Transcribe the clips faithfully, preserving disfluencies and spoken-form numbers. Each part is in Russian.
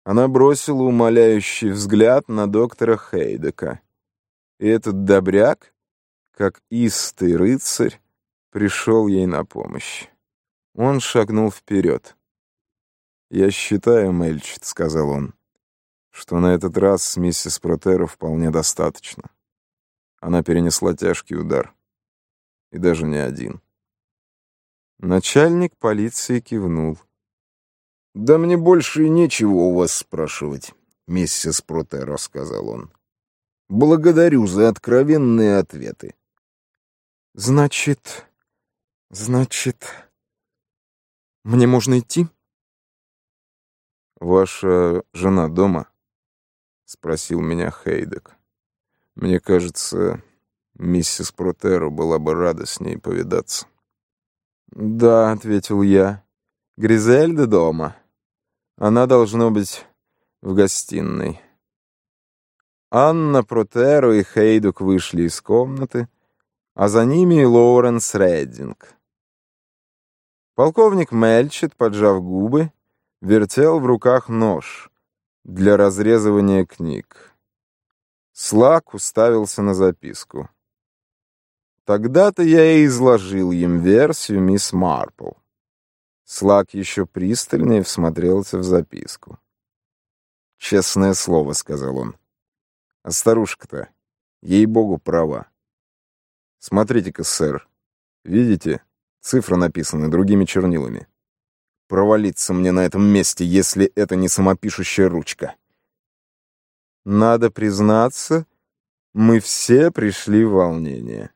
Она бросила умоляющий взгляд на доктора Хейдека. И этот добряк, как истый рыцарь, пришел ей на помощь. Он шагнул вперед. «Я считаю, Мельчет, — сказал он, — что на этот раз с миссис Протеро вполне достаточно. Она перенесла тяжкий удар. И даже не один». Начальник полиции кивнул. «Да мне больше и нечего у вас спрашивать, миссис Протеро, — сказал он. — Благодарю за откровенные ответы». «Значит, значит, мне можно идти?» «Ваша жена дома?» — спросил меня Хейдек. «Мне кажется, миссис Протеро была бы рада с ней повидаться». «Да, — ответил я, — Гризельда дома. Она должна быть в гостиной». Анна Протеро и Хейдек вышли из комнаты, а за ними и Лоуренс Реддинг. Полковник Мельчет, поджав губы, вертел в руках нож для разрезывания книг. Слак уставился на записку. Тогда-то я и изложил им версию мисс Марпл. Слак еще пристальнее всмотрелся в записку. «Честное слово, — сказал он, — а старушка-то, ей-богу, права. Смотрите-ка, сэр, видите, цифры написаны другими чернилами. Провалиться мне на этом месте, если это не самопишущая ручка». Надо признаться, мы все пришли в волнение.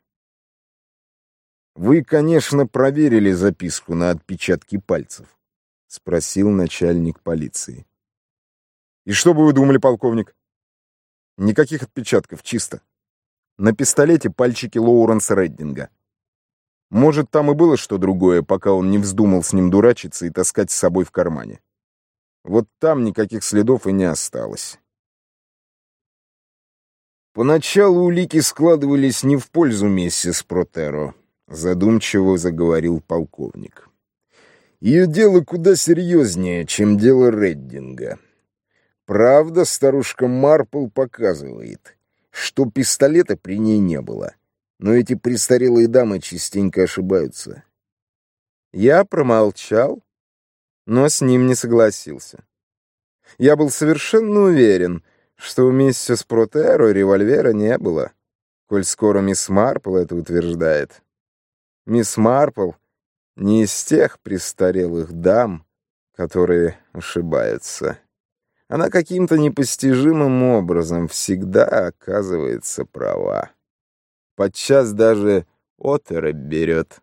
«Вы, конечно, проверили записку на отпечатки пальцев?» — спросил начальник полиции. «И что бы вы думали, полковник?» «Никаких отпечатков, чисто. На пистолете пальчики Лоуренса Реддинга. Может, там и было что другое, пока он не вздумал с ним дурачиться и таскать с собой в кармане. Вот там никаких следов и не осталось». «Поначалу улики складывались не в пользу миссис Протеро», — задумчиво заговорил полковник. «Ее дело куда серьезнее, чем дело Реддинга. Правда, старушка Марпл показывает, что пистолета при ней не было, но эти престарелые дамы частенько ошибаются». Я промолчал, но с ним не согласился. Я был совершенно уверен, что у миссис Протеро револьвера не было, коль скоро мисс Марпл это утверждает. Мисс Марпл не из тех престарелых дам, которые ошибаются. Она каким-то непостижимым образом всегда оказывается права. Подчас даже оторопь берет.